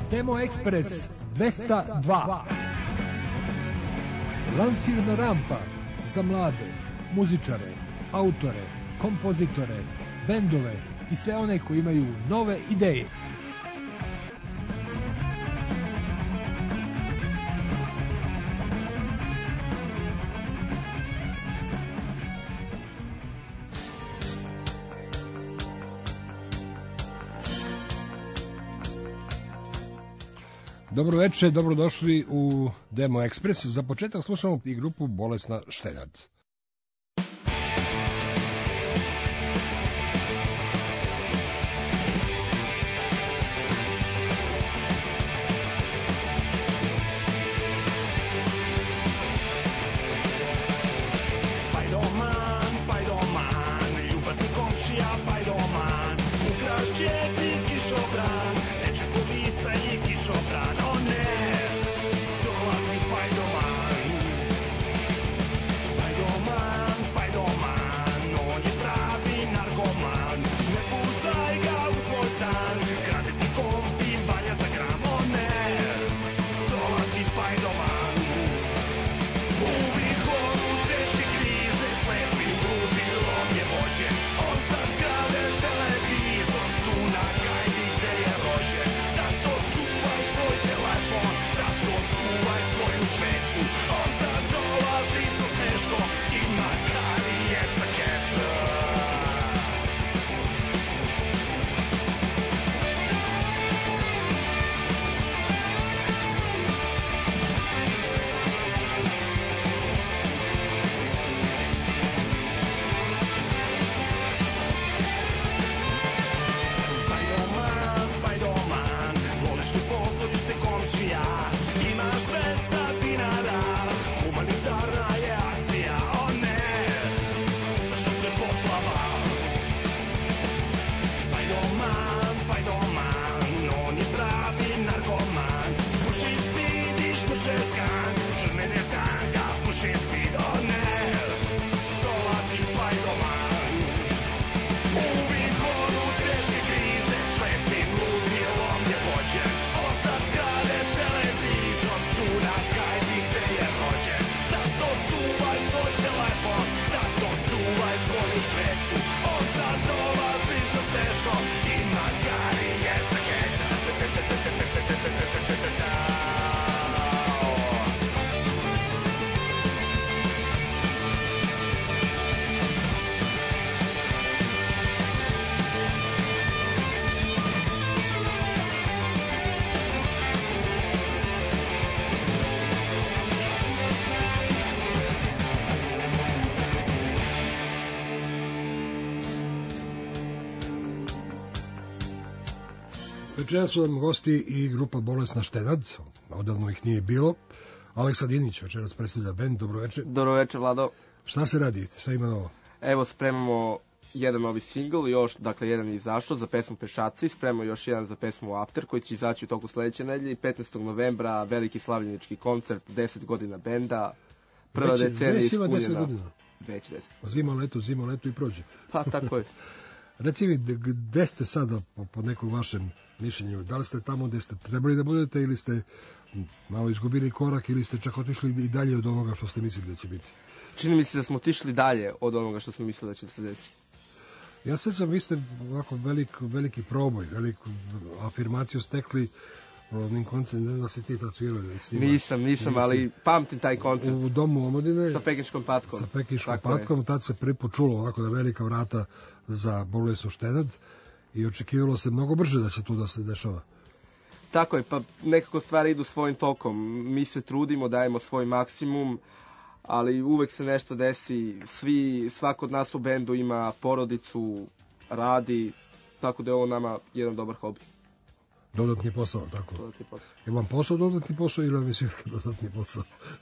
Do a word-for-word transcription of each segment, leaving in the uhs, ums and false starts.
Demo Ekspres dvesta dva. Lansirna rampa za mlade, muzičare, autore, kompozitore, bendove i sve one koji imaju nove ideje. Dobro večer, dobrodošli u Demo Ekspres. Za početak slušamo i grupu Bolesna šteljad. Večera su nam gosti i grupa Bolesna šteljad, odavno ih nije bilo. Aleksa Dinić večeras predstavlja bend. Dobro večer. Dobro večer, Vlado. Šta se radi? Šta ima novo? Evo, spremamo jedan novi singl, još, dakle, jedan je izašao za pesmu Pešaci, spremamo još jedan za pesmu After, koji će izaći u toku sledeće nedelje. petnaestog novembra veliki slavljenički koncert, deset godina benda, prva već, decenija već ispunjena. Već ima deset godina. Već deset. Zima, leto, zima, leto i prođe. Pa, tako je. Reci mi, gde ste sada po, po nekom vašem mišljenju? Da li ste tamo gde ste trebali da budete ili ste malo izgubili korak ili ste čak otišli i dalje od onoga što ste mislili da će biti? Čini mi se da smo otišli dalje od onoga što smo mislili da će se desiti. Ja sećam, vi ste ovako velik, veliki proboj, veliku afirmaciju stekli onim koncertom, ne znam da se ti tad svirali. Nisam, nisam, nisam, ali pamtim taj koncert. U domu omladine. Sa Pekinškom patkom. Sa Pekinškom patkom, tad se prvi put čulo ovako na velika vrata za Bolesnu šteljad i očekivalo se mnogo brže da će tu da se dešava. Tako je, pa nekako stvari idu svojim tokom. Mi se trudimo, dajemo svoj maksimum, ali uvek se nešto desi. Svi, svako od nas u bendu ima porodicu, radi, tako da je ovo nama jedan dobar hobi. Dodatni posao, tako? Dodatni posao. Je vam posao dodatni posao ili vam je svirka dodatni posao?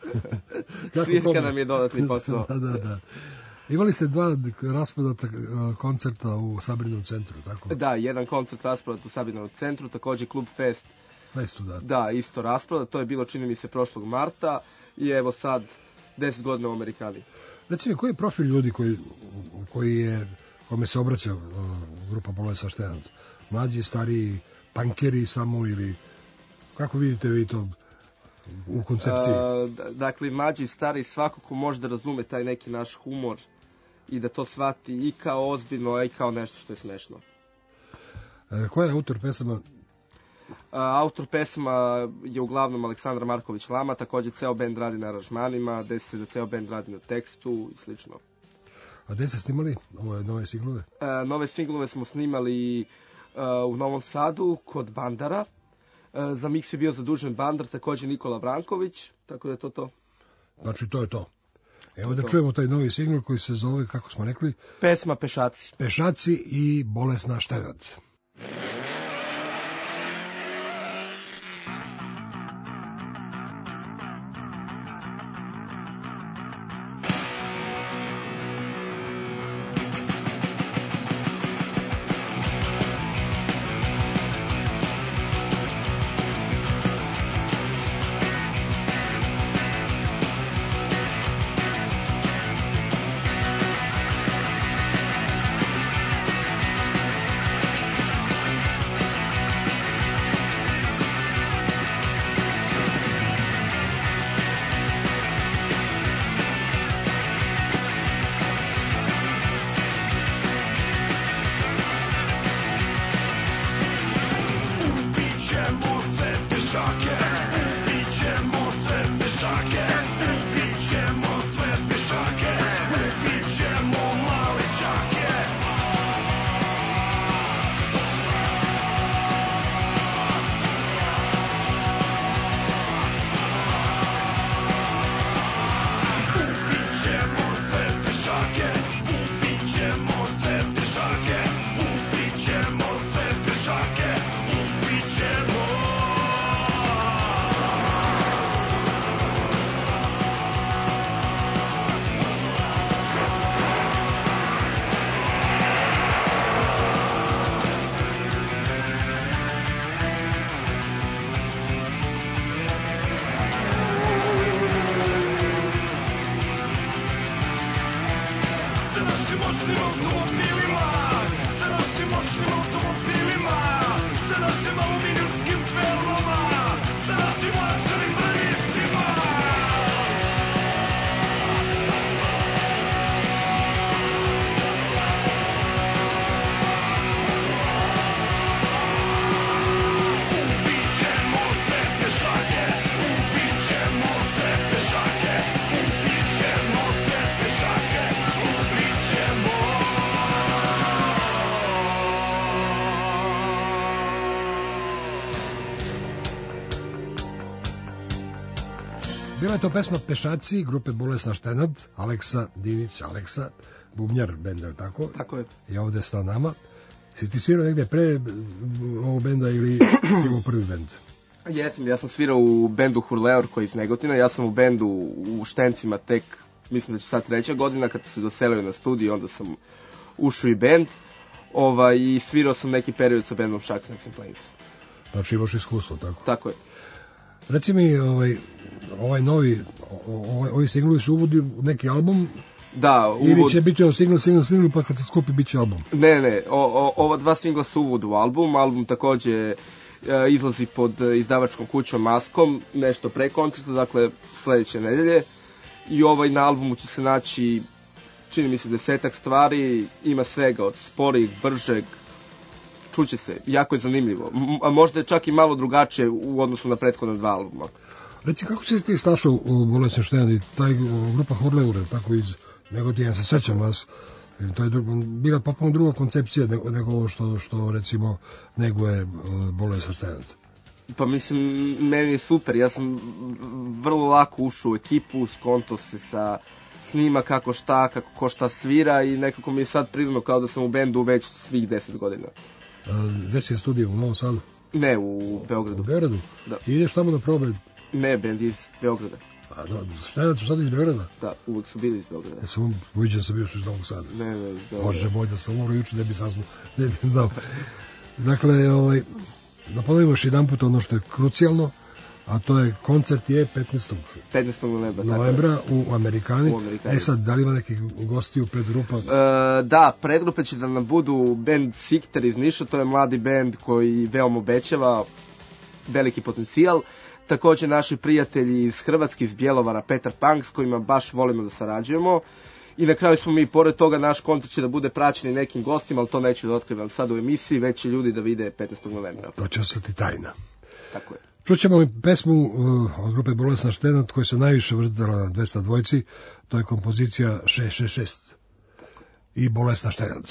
Svirka nam je dodatni posao. da, da, da. Imali ste dva raspodata koncerta u Sabirnom centru, tako? Da, jedan koncert rasprodat u Sabirnom centru, takođe Klub Fest. Festu, da. Da, isto rasprodat, to je bilo, čini mi se, prošlog marta i evo sad deset godina u Amerikani. Reci mi, koji je profil ljudi koji, koji je, kome se obraća uh, grupa Bolesna šteljad? Mlađi, stariji, pankeri samo ili Kako vidite vi to u koncepciji? A, dakle, mlađi i stari, svako ko može da razume taj neki naš humor i da to shvati i kao ozbiljno, a i kao nešto što je smešno. E, ko je autor pesama? A, autor pesama je uglavnom Aleksandar Marković Lama, također ceo bend radi na aranžmanima, desi se da ceo bend radi na tekstu i slično. A gde ste snimali ove nove singlove? E, nove singlove smo snimali e, u Novom Sadu kod Bandara. E, za miks je bio zadužen Bandar, također Nikola Branković, tako da je to to. Znači to je to. Evo da čujemo taj novi singl koji se zove, kako smo rekli? Pesma Pešaci. Pešaci i Bolesna Štenad. Bila je to pesma Pešaci, grupe Bolesna Štenad, Aleksa Dinić, Aleksa, bubnjar benda, tako? Tako je. I ovde sa nama. Si ti svirao negde pre ovog benda ili imao prvi bend? Jesam, ja sam svirao u bendu Hurleor koji je iz Negotina, ja sam u bendu u Štencima tek, mislim da će sad treća godina, kad se doselio na studiju, onda sam ušao i bend, ovaj, i svirao sam neki period sa bendom Sharks and Plains. Znači imaš iskustvo, tako? Tako je. Reci mi, ovaj, ovaj novi, ovaj, ovi singlovi su uvodi u neki album? Da, uvod... Ili će biti on single, single, single, pa kad se skupi bit će album? Ne, ne, o, o, ova dva singla su uvod u album, album takođe e, izlazi pod izdavačkom kućom Maskom, nešto pre koncerta, dakle sledeće nedelje, i ovaj na albumu će se naći, čini mi se, desetak stvari, ima svega od sporijeg, bržeg, čuće se, jako je zanimljivo, a možda je čak i malo drugačije u odnosu na prethodna dva albuma. Reci, kako si ti stašao u Bolesnoj Štenadi, taj grupa Hurleure, tako iz Negotina, se sećam vas, to je drugo, bila potpuno druga koncepcija nego, nego ovo što, što recimo neguje Bolesna Štenad. Pa mislim, meni je super, ja sam vrlo lako ušao u ekipu, skonto se sa snima kako šta, kako ko šta svira i nekako mi je sad prirodno kao da sam u bendu već svih deset godina. Gde si je studio, u Novom Sadu? Ne, u Beogradu. U Beogradu? Da. I ideš tamo na probe? Ne, bend iz Beograda. A da, Štenad su sad iz Beograda? Da, uvijek su bili iz Beograda. Ja sam uviđen sam bio što iz Novog Sada. Ne, ne, iz Beograda. Bože moj, da sam umro juče, ne bi saznao, ne bi znao. Dakle, ovaj, da ponovimo još jedan put ono što je krucijalno, a to je koncert je petnaestog novembra, novembra u Amerikani. u Amerikani. E sad, da li ima nekih gostiju predgrupa? E, da, predgrupe će da nam budu band Sikter iz Niša, to je mladi band koji veoma obećava, veliki potencijal. Također naši prijatelji iz Hrvatske, iz Bjelovara, Petar Punk, s kojima baš volimo da sarađujemo. I na kraju smo mi, pored toga, naš koncert će da bude praćen nekim gostima, ali to neću da otkrivam sad u emisiji, već će ljudi da vide petnaestog novembra. To će ostati tajna. Tako je. Čućemo i pesmu uh, od grupe Bolesna Štenad, koja se najviše vrtala na dvesta dvojci, to je kompozicija šest šest šest i Bolesna Štenad.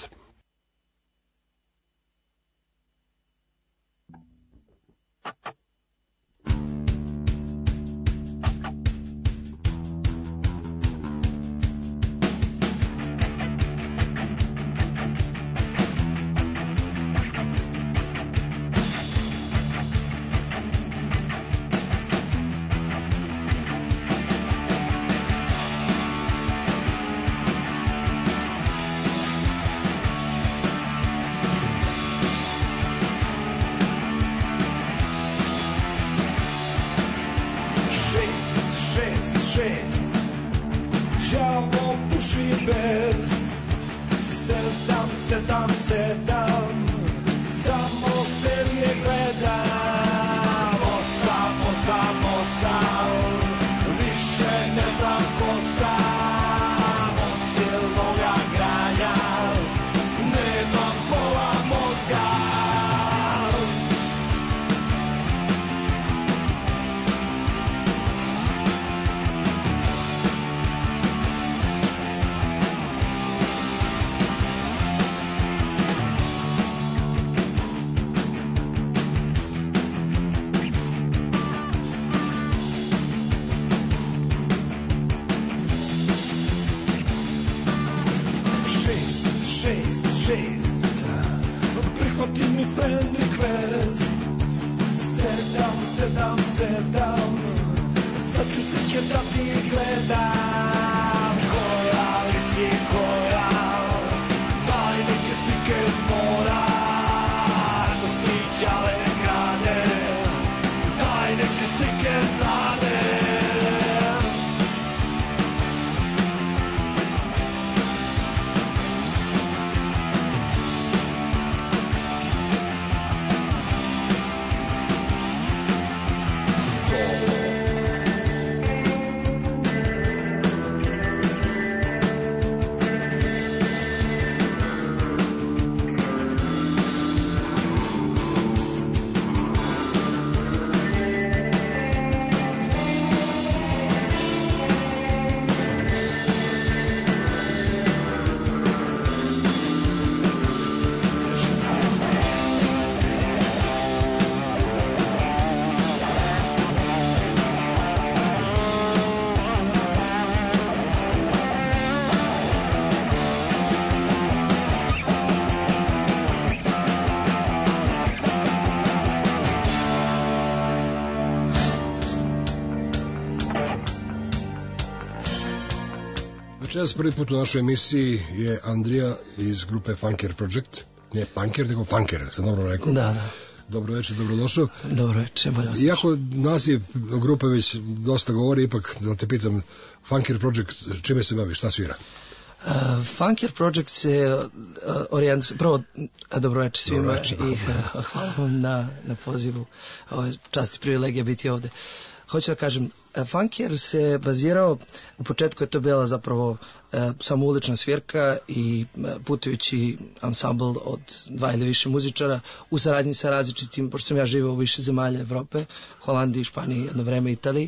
Večeras prvi put u našoj emisiji je Andrija iz grupe Funker Project. Ne Punker, nego Funker, sam dobro rekao. Da, da. Dobro večer, dobrodošao. Dobro večer, bolje vas. Iako naziv grupe već dosta govori, ipak da te pitam, Funker Project, čime se bavi, šta svira? Uh, Funker Project se uh, orijent, prvo, a dobro večer svima dobro večer. I uh, hvala vam na, na pozivu. Ovo je čast i privilegija biti ovde. Hoću da kažem, Funker se bazirao, u početku je to bila zapravo e, samo ulična svirka i e, putujući ansambl od dva ili više muzičara u saradnji sa različitim, pošto sam ja živeo u više zemalja Evrope, Holandiji, Španiji, jedno vreme Italiji.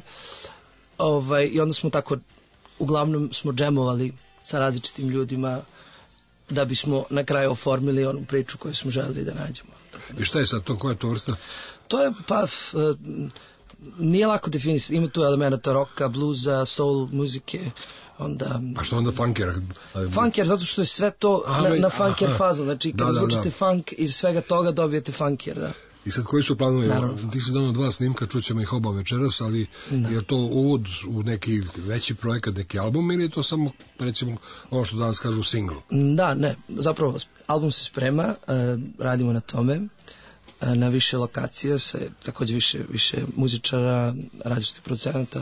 Ovaj, I onda smo tako, uglavnom smo džemovali sa različitim ljudima da bismo na kraju oformili onu priču koju smo želeli da nađemo. I šta je sad to, koja je to vrsta? To je, pa... E, nije lako definisati, ima tu elementa roka, bluza, soul, muzike, onda... A što onda funker? Funker, zato što je sve to aha, na, na funker aha. fazu, znači kada da, da, zvučite da. funk, iz svega toga dobijete funker, da. I sad koji su planovi? Ti si donao dva snimka, čućemo ih oba večeras, ali da. Je to uvod u neki veći projekat, neki album ili je to samo, recimo, ono što danas kažu single? Da, ne, zapravo album se sprema, radimo na tome, na više lokacija, sa također više, više muzičara, različitih producenata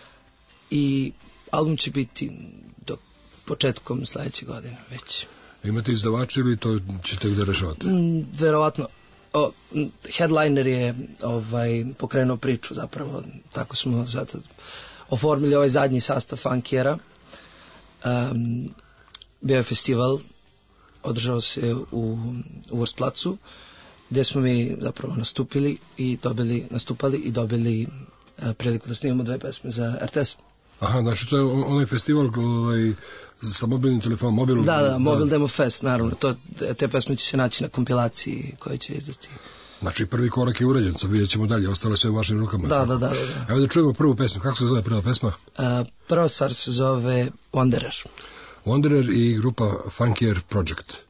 i album će biti do početkom sledeće godine već. Imate izdavače ili to ćete gde rešavati? Mm, verovatno. o, headliner je ovaj, pokrenuo priču zapravo, tako smo zato oformili ovaj zadnji sastav Funkiera. Um, bio je festival, održao se u, u Vrstplacu, gdje smo mi zapravo nastupili i dobili, nastupali i dobili uh, priliku da snimamo dve pesme za R T S. Aha, znači to je onaj festival ovaj, sa mobilnim telefonom, mobil... Da, da, Mobil Demo Fest, naravno. To, te pesme će se naći na kompilaciji koje će izdati. Znači prvi korak je urađen, sad vidjet ćemo dalje, ostalo sve u vašim rukama. Da, da, da, da. Evo da čujemo prvu pesmu, kako se zove prva pesma? Uh, prva stvar se zove Wanderer. Wanderer i grupa Funkier Project.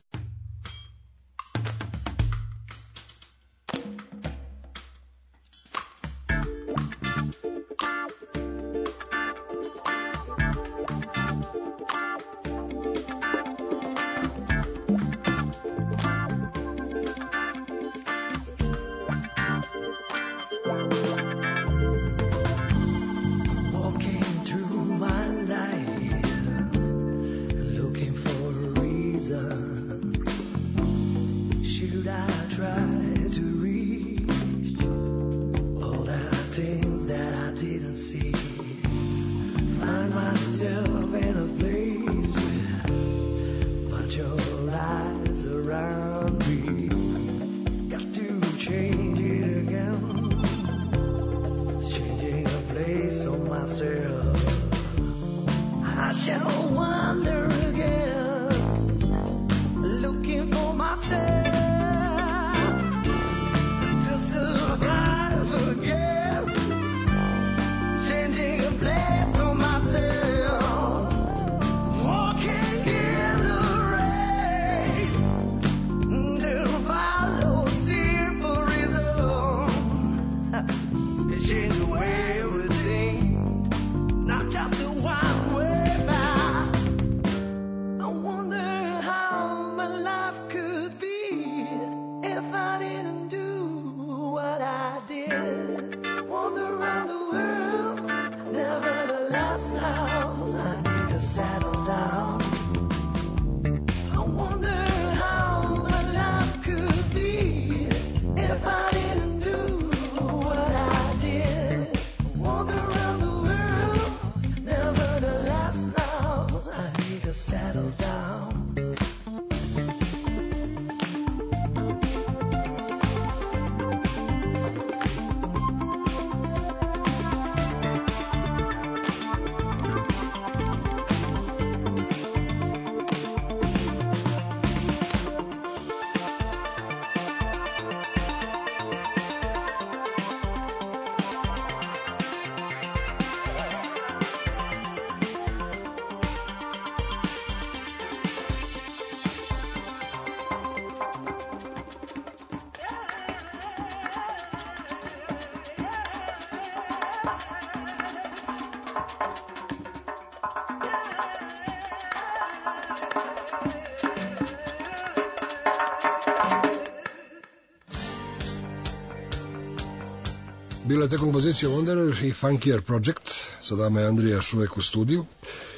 Bila je te kompozicija Wanderer i Funkier Project, sa nama je Andrija još uvek u studiju.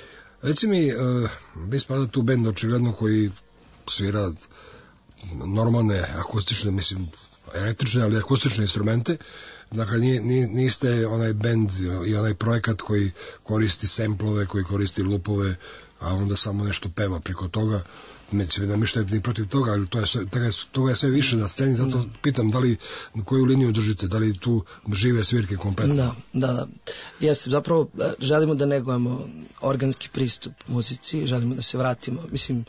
Reci mi, uh, vi spada tu bend očigledno koji svira normalne akustične, mislim, električne, ali akustične instrumente. Dakle, niste onaj bend i onaj projekat koji koristi semplove, koji koristi lupove, a onda samo nešto peva preko toga. Mislim, ne mišljate ni protiv toga, ali to je, sve, to je sve više na sceni, zato pitam da li koju liniju držite, da li tu žive svirke kompletno? Da, da, da. Jeste, zapravo želimo da negujemo organski pristup muzici, želimo da se vratimo, mislim,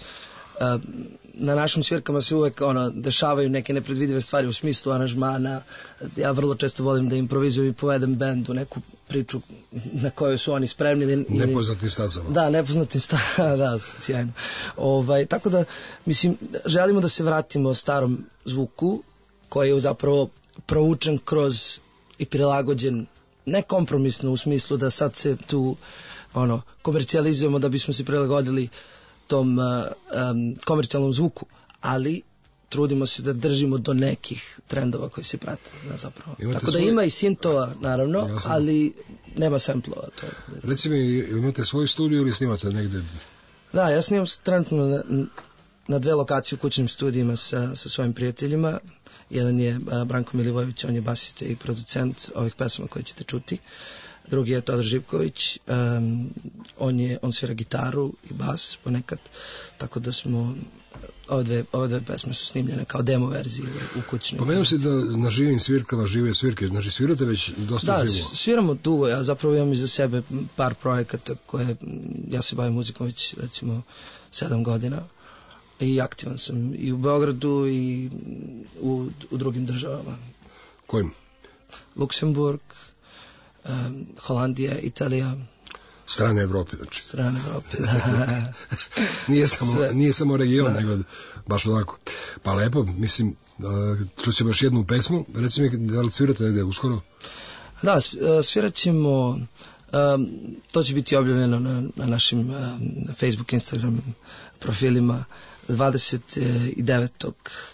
na našim svirkama se uvek ono, dešavaju neke nepredvidive stvari u smislu aranžmana. Ja vrlo često volim da improvizujem i povedem bendu neku priču na kojoj su oni spremni. Ili, nepoznatim stazama. Da, nepoznatim stazama, da, sjajno. Ovaj, tako da, mislim, želimo da se vratimo starom zvuku koji je zapravo provučen kroz i prilagođen, ne kompromisno u smislu da sad se tu ono, komercijalizujemo da bismo se prilagodili tom uh, um, komercijalnom zvuku, ali trudimo se da držimo do nekih trendova koji se prate, da, zapravo. Imate Tako svoj... da ima i sintova, naravno, ja sam... ali nema samplova. To je... Reci mi, imate svoj studiju ili snimate negde? Da, ja snimam trenutno na, na dve lokacije u kućnim studijima sa, sa svojim prijateljima. Jedan je Branko Milivojević, on je basista i producent ovih pesama koje ćete čuti. Drugi je Todor Živković, um, on, je, on svira gitaru i bas ponekad, tako da smo, ove dve, ove dve pesme su snimljene kao demo verzije u kućnoj. Pomenuo si da na živim svirkama žive svirke, znači svirate već dosta da, živo? Da, sviramo dugo, ja zapravo imam iza sebe par projekata koje, ja se bavim muzikom već recimo sedam godina i aktivan sam i u Beogradu i u, u drugim državama. Kojim? Luksemburg, Um, Holandija, Italija. Strane Evrope, znači. Strane Evrope, da. nije, samo, nije samo region, da. Nego baš ovako. Pa lepo, mislim, čućemo još jednu pesmu. Reci mi, da li svirate negde uskoro? Da, svirat ćemo, um, to će biti objavljeno na, na našim um, Facebook, Instagram profilima dvadeset devetog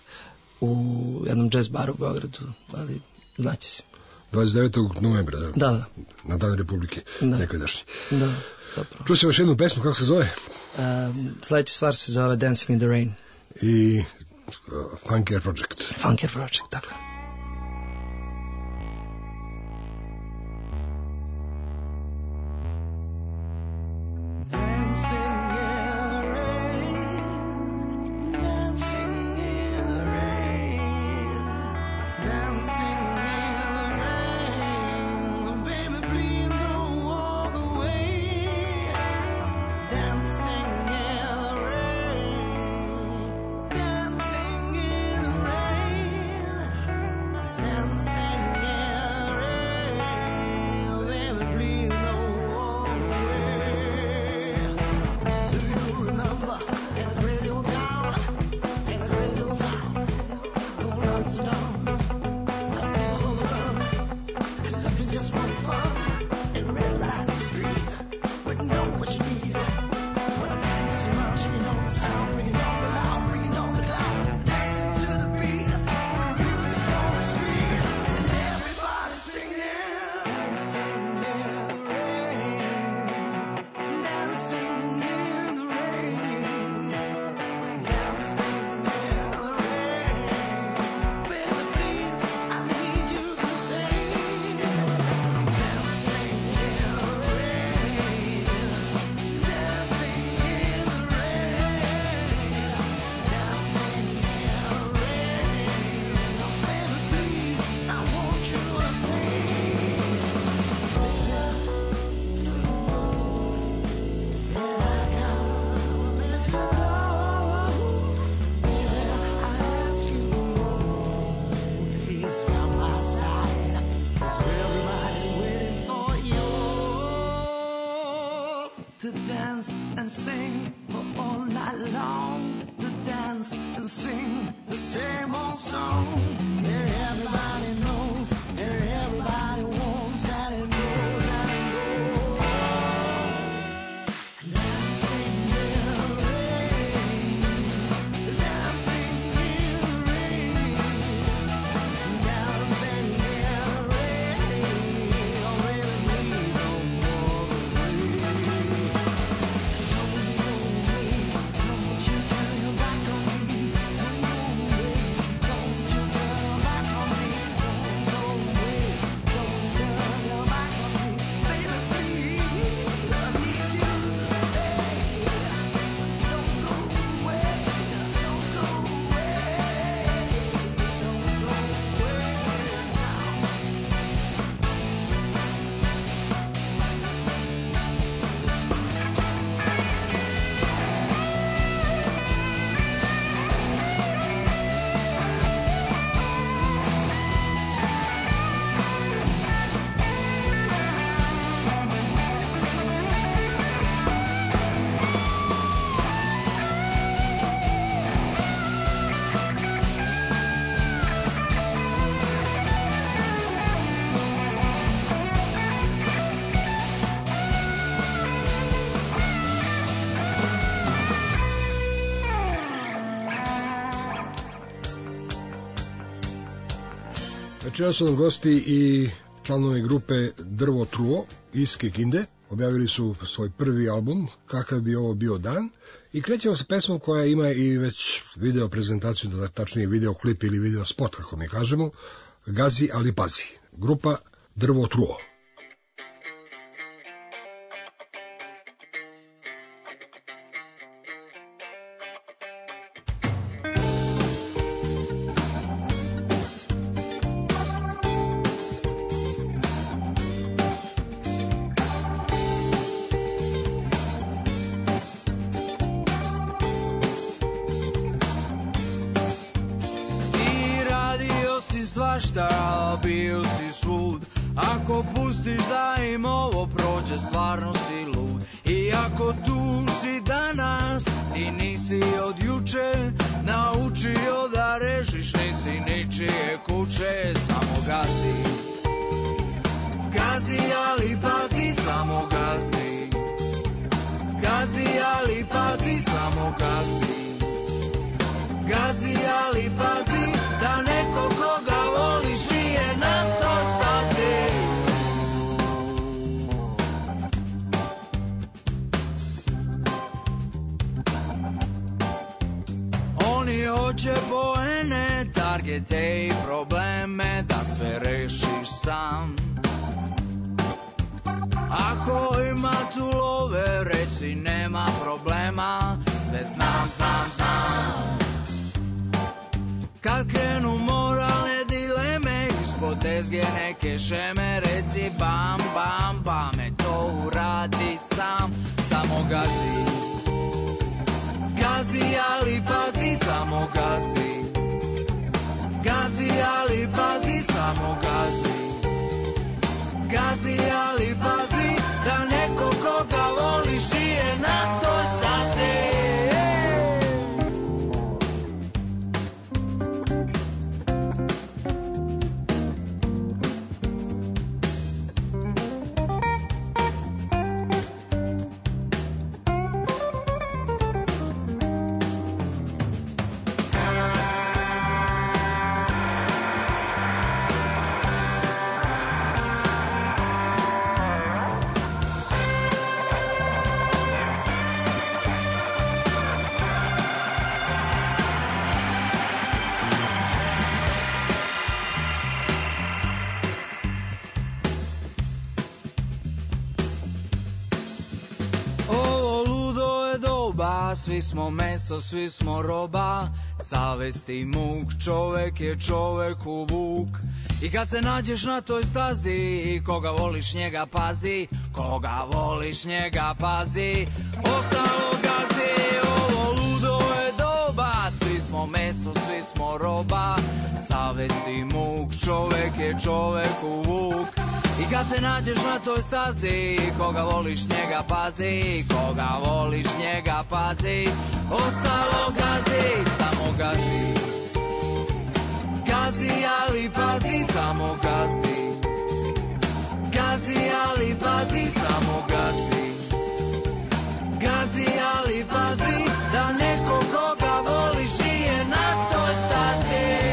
u jednom jazz baru u Beogradu, ali znaće se. dvadeset devetog novembra, da? Da, da. Na Dan Republike, da. Nekadašnji. Da, zapravo. Čućemo još jednu pesmu, kako se zove? Um, sledeća stvar se zove Dancing in the Rain. I uh, Funkier Project. Funkier Project, tako. Večera su nam gosti i članovi grupe Drvo Truo iz Kikinde, objavili su svoj prvi album, Kakav bi ovo bio dan, i krećemo sa pesmom koja ima i već video prezentaciju, da tačnije video klip ili video spot, kako mi kažemo, Gazi ali pazi, grupa Drvo truo. Šta bio si svud, ako pustiš da im ovo prođe, stvarno si lud. I ako tu si danas, ti nisi od juče naučio da režiš, nisi ničije kuće. Samo gazi, gazi ali pazi, samo gazi, gazi ali pazi, samo gazi, gazi ali pazi, da neko koga voliš nije na to stazi. Oni hoće poene, targete i probleme, da sve rešiš sam. Ako ima tu love, reci nema problema, sve znam, znam, znam. Kad krenu moralne dileme, ispod tezge neke šeme, reci bam, bam, bam, e to uradi sam, samo gazi. Gazi ali pazi, samo gazi. Gazi ali pazi, samo gazi. Gazi ali pazi, da neko koga voliš nije na to stazi. Svi smo meso, svi smo roba, savesti muk, čovek je čoveku vuk. I kad se nađeš na toj stazi, koga voliš njega pazi, koga voliš njega pazi, ostalo gazi, ovo ludo je doba. Svi smo meso, svi smo roba, savesti muk, čovek je čoveku vuk. I kad se nađeš na toj stazi, koga voliš njega pazi, koga voliš njega pazi, ostalo gazi, samo gazi. Gazi ali pazi, samo gazi. Gazi ali pazi, samo gazi. Gazi ali pazi, da neko koga voliš nije na toj stazi.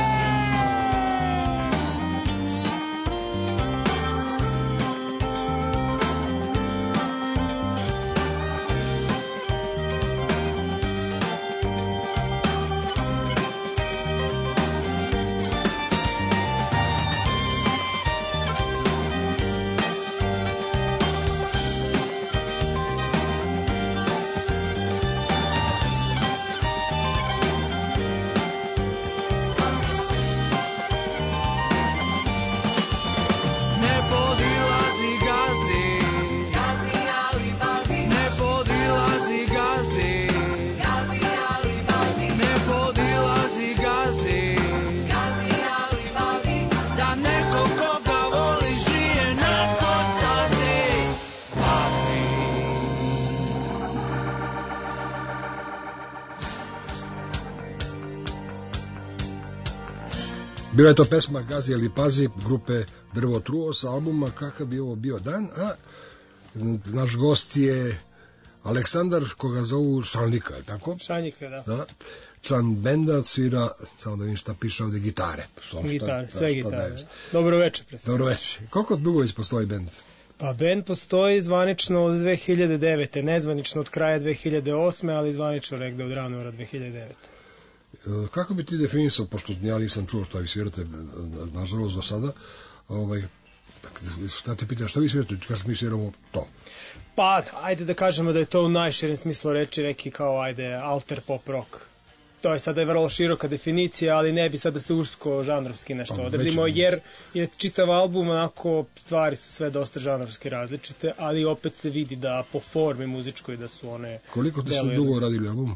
Bila je to pesma Gazi ili pazi grupe Drvo truo sa albuma Kakav bi ovo bio dan, a naš gost je Aleksandar, koga zovu Šanlika, je tako? Šanlika, da. Da. Član benda, svira, samo da vidim šta piše ovde, gitare. Gitare, sve gitare. Dobro večer, predstavljamo. Dobro večer. Koliko dugo već postoji bend? Pa band postoji zvanično od dve hiljade devete. Nezvanično od kraja dve hiljade osme. ali zvanično negde od januara dve hiljade devete. Kako bi ti definisao, pošto ja nisam čuo što vi svirate, nažalost do sada, ovaj, šta te pitam, šta vi svirate, kažeš mi sviramo to? Pa, ajde da kažemo da je to u najširem smislu reči neki kao, ajde, alter pop rock. To je sada je vrlo široka definicija, ali ne bi sada se usko žanrovski nešto pa, odredimo, jer je čitav album, onako, stvari su sve dosta žanrovski različite, ali opet se vidi da po formi muzičkoj da su one... Koliko ste su dugo radili album?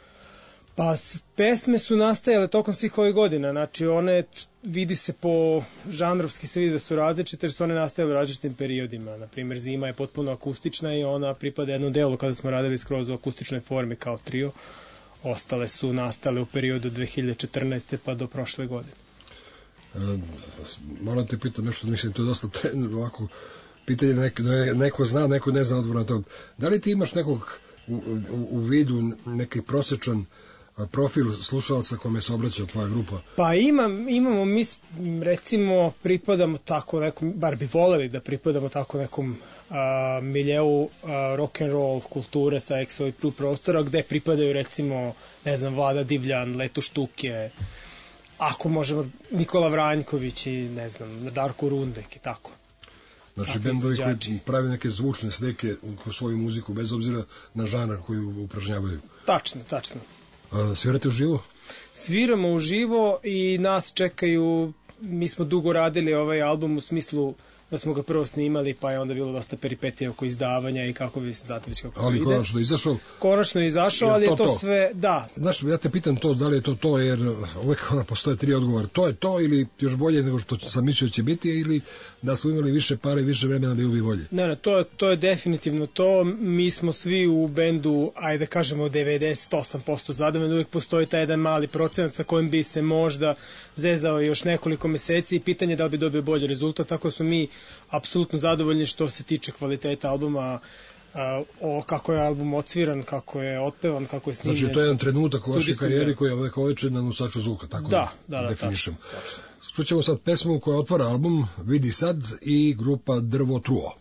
Pa pesme su nastajale tokom svih ovih godina, znači one vidi se po žanrovski se vidi da su različite jer su one nastajale u različitim periodima. Naprimjer, Zima je potpuno akustična i ona pripada jednom delu kada smo radili skroz u akustičnoj formi kao trio. Ostale su nastale u periodu dve hiljade četrnaeste pa do prošle godine. E, moram te pitati nešto, mislim, to je dosta trend, ovako, pitanje neko, neko zna, neko ne zna odgovor na to. Da li ti imaš nekog u, u, u vidu neki prosječan profil slušalca kome se obraća tvoja grupa? Pa imam, imamo, mi recimo pripadamo tako nekom, bar bi voleli da pripadamo tako nekom a, miljeu a, rock and roll kulture sa ex o i prostora gde pripadaju recimo, ne znam, Vlada Divljan, Leto Štuke, ako možemo Nikola Vranjković i ne znam, Darko Rundek i tako. Znači bendovi koji pravi neke zvučne slike kroz svoju muziku bez obzira na žanar koju upražnjavaju. Tačno, tačno. A, svirate uživo? Sviramo uživo i nas čekaju, mi smo dugo radili ovaj album u smislu da smo ga prvo snimali, pa je onda bilo dosta peripetija oko izdavanja i kako bi se znate već kako ali ide. Ali konačno je izašao? Konačno je izašao, ali je to, to sve, da. Znaš, ja te pitam to, da li je to to, jer uvek ona postoje tri odgovora. To je to ili još bolje nego što sam mislio će biti, ili da smo imali više pare i više vremena bilo bi bolje? Ne, ne, to je, to je definitivno to. Mi smo svi u bendu, ajde da kažemo devedeset osam posto zadovoljni, uvek postoji taj jedan mali procenat sa kojim bi se možda zezao još nekoliko meseci i pitanje da li bi dobio bolji rezultat, tako su mi apsolutno zadovoljni što se tiče kvaliteta albuma, a, o kako je album odsviran, kako je otpevan, kako je snimljen. Znači to je jedan trenutak u vašoj karijeri koji je vekovečan na nosaču zvuka, tako da, da, da, definišem. Čućemo sad pesmu koja otvara album Vidi sad i grupa Drvo Truo.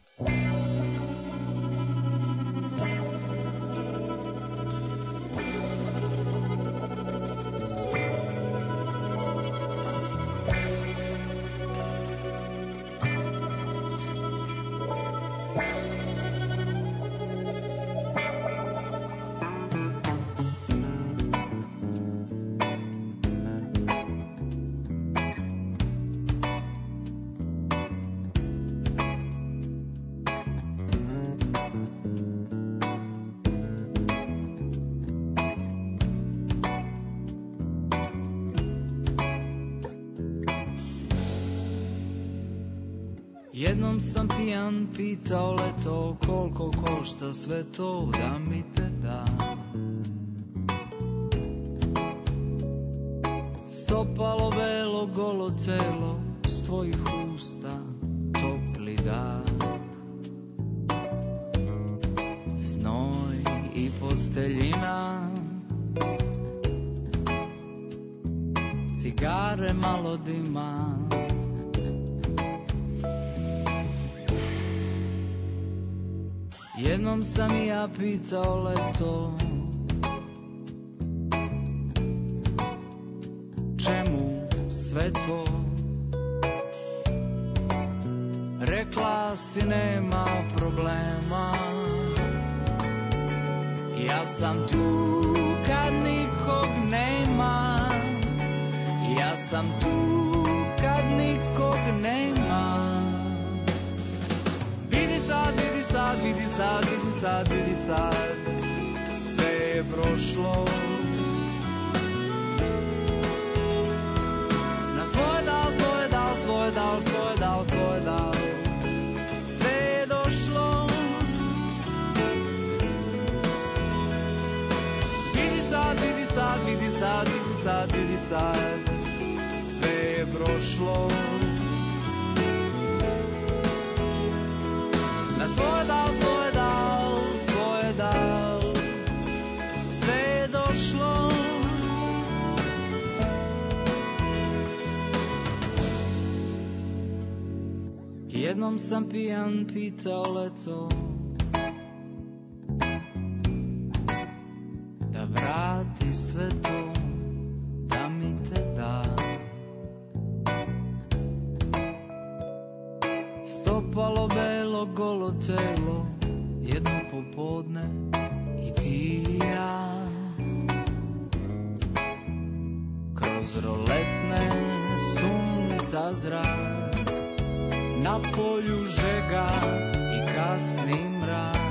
Jednom sam pijan pitao leto koliko košta sve to da mi te dam. Stopalo belo golo telo s tvojih usta topli dan. Znoj i posteljina, cigare malo dima. Jednom sam i ja pitao leto čemu sve to. Rekla si nema problema, ja sam tu kad nikog nema, ja sam tu kad nikog nema. Vidi sad, vidi sad, vidi sad, vidi sad, vidi sad, sve je prošlo. Na svoj dal, svoj dal, svoj dal, svoj dal, svoj dal, sve je došlo. Vidi sad, vidi sad, vidi sad, vidi sad, vidi sad, sve je prošlo. Na svoj dal, svoj dal, svoj dal, sve je došlo. Jednom sam pijan pitao leto da vrati sve to, da mi te da. Stopalo belo, golo telo, jedno popodne i ti i ja. Kroz roletne sunca zrak, na polju žega i kasni mrak.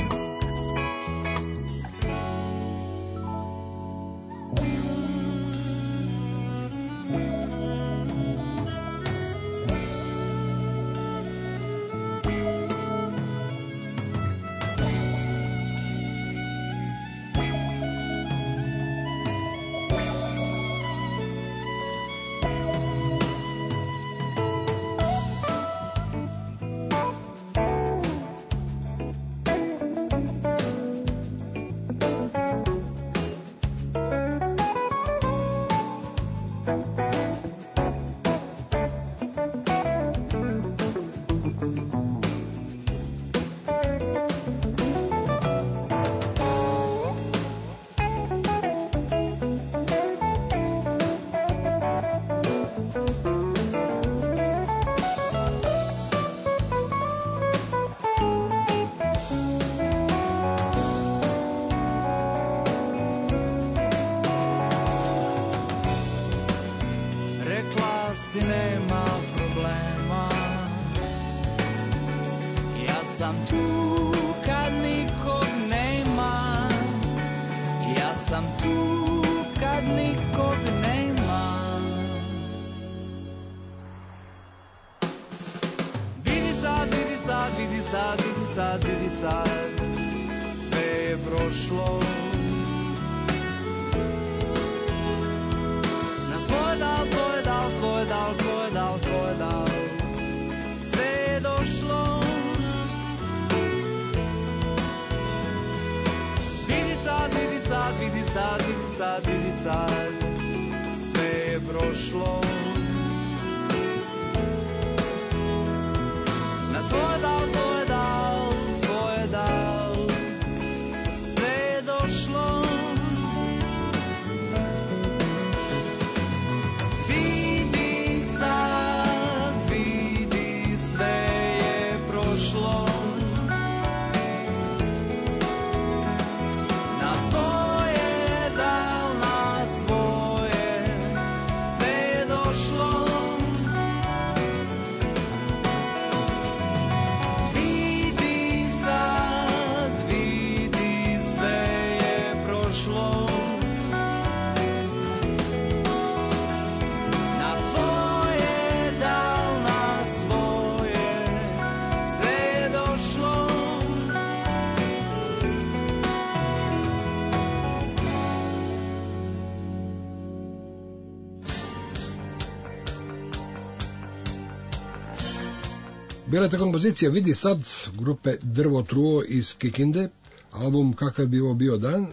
Bila je ta kompozicija Vidi sad grupe Drvo truo iz Kikinde, album Kakav bi ovo bio dan,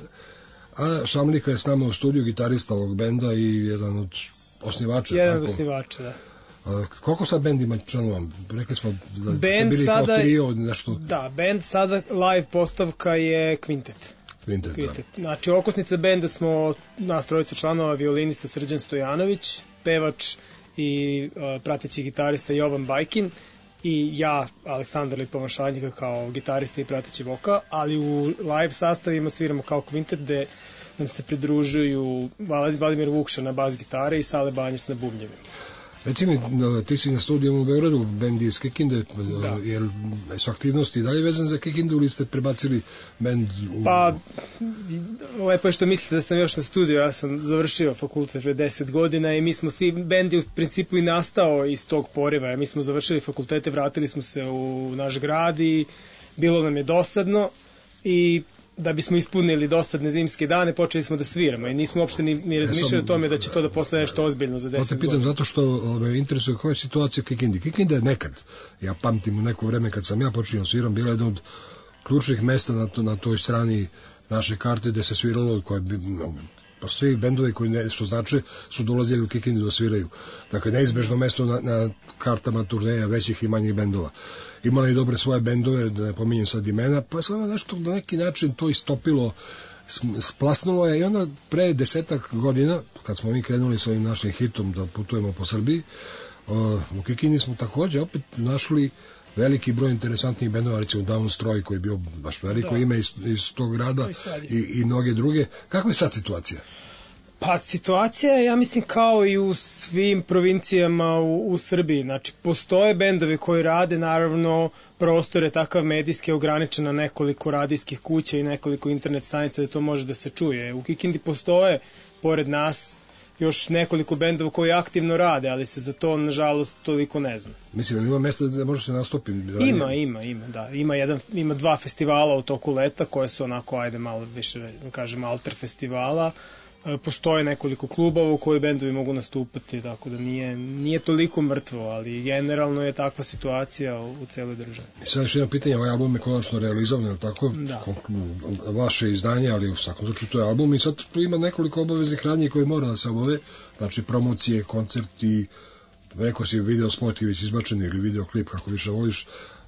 a Šamlika je s nama u studiju, gitarista ovog benda i jedan od osnivača. Jedan od osnivača, da. A, koliko sad bend ima članova? Rekli smo da ste band bili sada, kao trio, nešto. Da, bend sada live postavka je kvintet. Kvintet, Kvintet. da. Znači, okosnica benda smo nas trojica članova, violinista Srđan Stojanović, pevač i uh, prateći gitarista Jovan Bajkin, i ja, Aleksandar Lipovašanjika kao gitarista i prateći vokal, ali u live sastavima sviramo kao kvintet gde nam se pridružuju Vladimir Vukša na bas gitare i Sale Banjac na bubnjevima. Reci mi, ti si na studiju u Beogradu, bend iz Kikinde, da. Jer su aktivnosti i dalje vezane za Kikindu ili ste prebacili bend u... Pa, lepo je što mislite da sam još na studiju, ja sam završio fakultet pre deset godina i mi smo svi, bend je u principu i nastao iz tog poriva, mi smo završili fakultete, vratili smo se u naš grad i bilo nam je dosadno i da bismo ispunili dosadne zimske dane, počeli smo da sviramo i nismo uopšte ni, ni razmišljali o tome da će to da postane nešto ozbiljno za deset godina. To te pitam godina. Zato što me interesuje koja je situacija Kikindi. Kikinda je nekad, ja pamtim u neko vreme kad sam ja počinio sviram, bila jedna od ključnih mesta na, to, na toj strani naše karte gde se sviralo, koje bi, no, pa svi bendovi koji nešto znače su dolazili u Kikindu da sviraju. Dakle, neizbežno mesto na, na kartama turneja većih i manjih bendova. Imali dobre svoje bendove, da ne pominjem sad imena, pa je samo nešto na neki način to istopilo, splasnulo je i onda pre desetak godina, kad smo mi krenuli s ovim našim hitom da putujemo po Srbiji, u Kikindi smo takođe opet našli veliki broj interesantnih bendova, recimo Downstroy koji je bio baš veliko ime iz, iz tog grada i, i mnoge druge. Kakva je sad situacija? Pa situacija je, ja mislim, kao i u svim provincijama u, u Srbiji. Znači, postoje bendovi koji rade, naravno, prostor je takav medijski ograničen na nekoliko radijskih kuća i nekoliko internet stanica da to može da se čuje. U Kikindi postoje, pored nas, još nekoliko bendova koji aktivno rade, ali se za to, nažalost, toliko ne zna. Mislim, ima mesta da može se nastupiti? Ima, ima, ima, da. Ima, jedan, ima dva festivala u toku leta koje su onako, ajde, malo više, kažem, alter festivala. Postoje nekoliko klubova u koji bendovi mogu nastupati, tako da nije, nije toliko mrtvo, ali generalno je takva situacija u, u celoj državi. I sad još jedno pitanje, ovaj album je konačno realizovan, je li tako? Da. Vaše izdanje, ali u svakom slučaju to je album i sad tu ima nekoliko obaveznih radnji koje mora da se obave, znači promocije, koncerti, rekao si video spot i već izbačeni ili video klip, kako više voliš.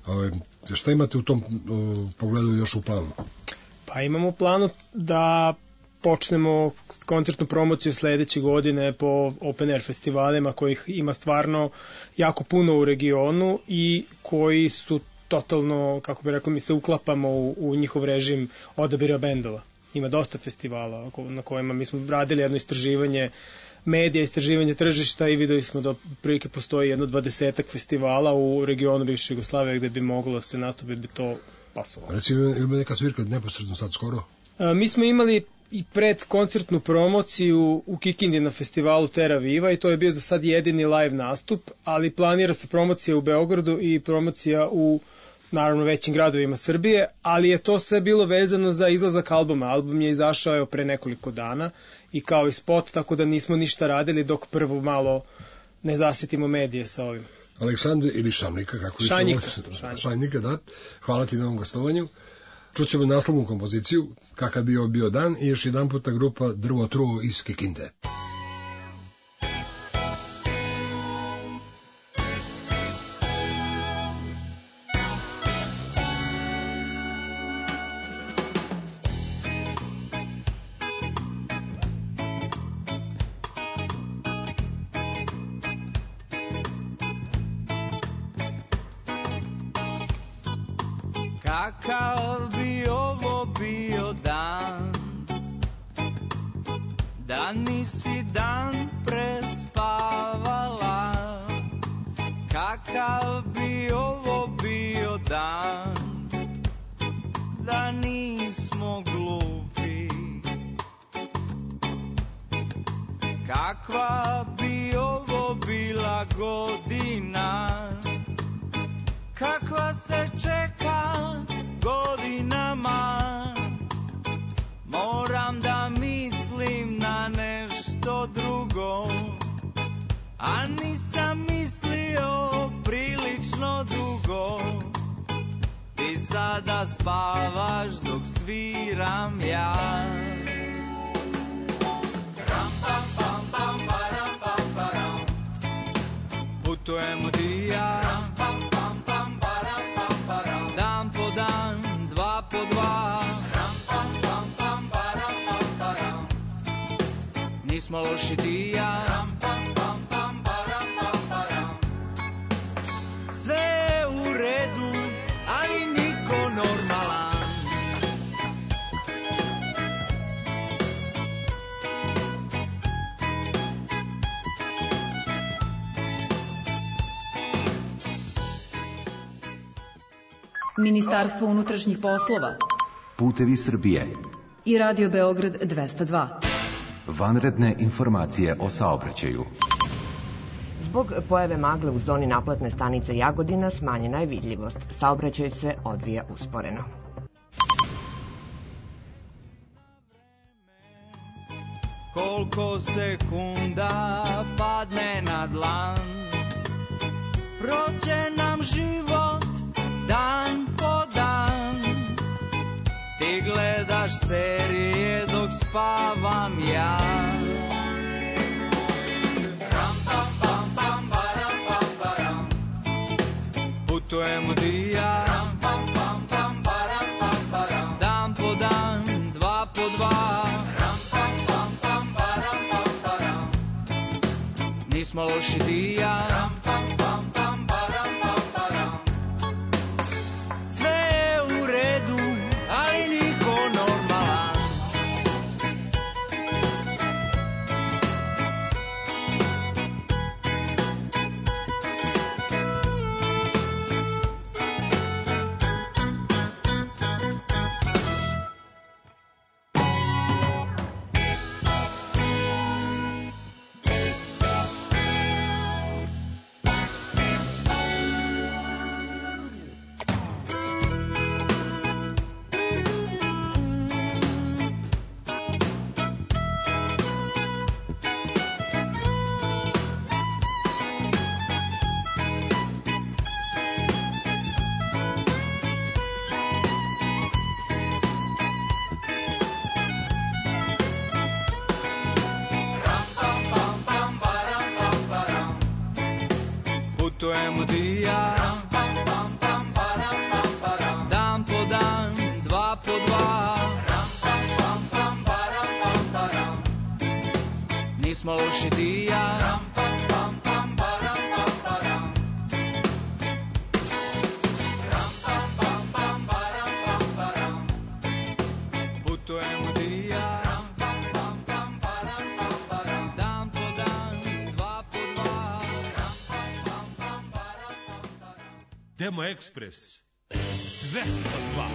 Šta imate u tom u, pogledu još u planu? Pa imamo u planu da počnemo koncertnu promociju sledeće godine po open air festivalima kojih ima stvarno jako puno u regionu i koji su totalno, kako bi rekao, mi se uklapamo u, u njihov režim odabira bendova. Ima dosta festivala na kojima mi smo radili jedno istraživanje medija, istraživanje tržišta i videli smo da prilike postoji jedno dvadesetak festivala u regionu bivše Jugoslavije gde bi moglo se nastupiti, bi to pasovalo. Recimo, ima neka svirka neposredno sad skoro? A, mi smo imali i pred koncertnu promociju u Kikindi na festivalu Terra Viva i to je bio za sad jedini live nastup, ali planira se promocija u Beogradu i promocija u naravno većim gradovima Srbije, ali je to sve bilo vezano za izlazak albuma. Album je izašao evo pre nekoliko dana i kao i spot, tako da nismo ništa radili dok prvo malo ne zasjetimo medije sa ovim. Aleksandar ili Šanika, kako Šanjika. Šanjika. Šanjika, da. Hvala ti na ovom gostovanju. Čućemo naslovnu kompoziciju, kakav bio bio dan i još jedan puta grupa Drvo truo iz Kikinde. Kakav bi ovo bio dan, da nisi dan prespavala. Kakav bi ovo bio dan, da nismo glupi. Kakva bi ovo bila godina, kakva se čeka godinama. Moram da mislim na nešto drugo, a nisam mislio prilično dugo. Ti sada spavaš dok sviram ja. Ram pam pam pam param pam param. Putujemo ti ja. Ram pam pam pam param pam param. Dan po dan, dva po dva. Ram pam pam pam param pam param. Nismo loši ti ja. Ram pam pam pam param pam param. Sve je u redu, ali niko normalan. Ministarstvo unutrašnjih poslova, Putevi Srbije i Radio Beograd dvesta dva. Vanredne informacije o saobraćaju. Zbog pojave magle u zoni naplatne stanice Jagodina smanjena je vidljivost. Saobraćaj se odvija usporeno. Koliko sekunda padne na dlan, prođe nam život dan po dan. Ti gledaš serije dok spavam ja. Putujemo di ja, dan po dan, dva po dva. Nismo loši di ja, sve je u redu, ali niko normalan. Putujemo di ja, dan po dan, dva po dva. Nismo loši di ja, putujemo di ja, dan po dan, dva po dva. Demo Ekspres dvesta dva.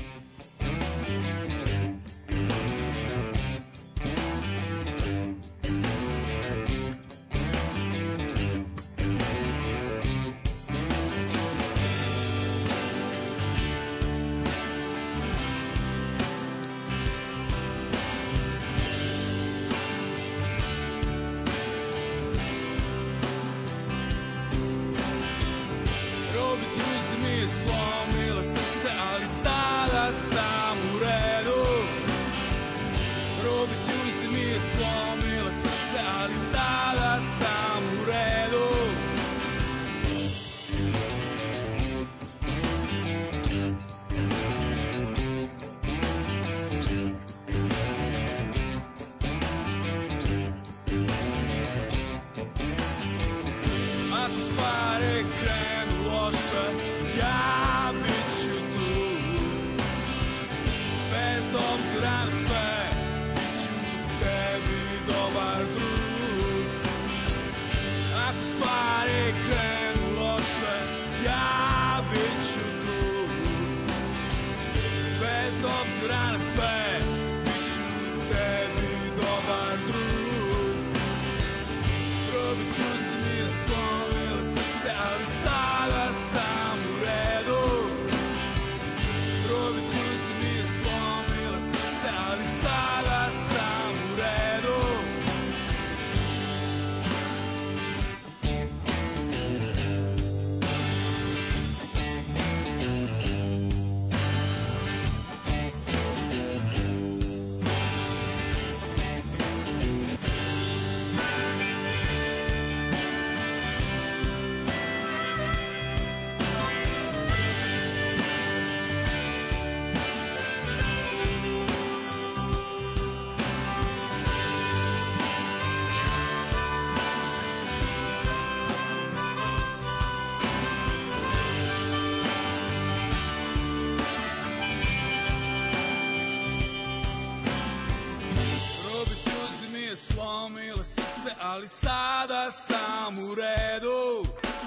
ali sada sam u redu.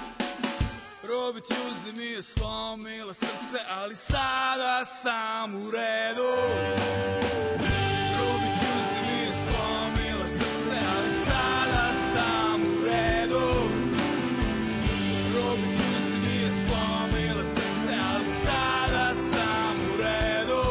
Robi Tuesday mi je slomila srce, ali sada sam u redu. Robi Tuesday mi je slomila srce, ali sada sam u redu. Robi Tuesday mi je slomila srce, ali sada sam u redu.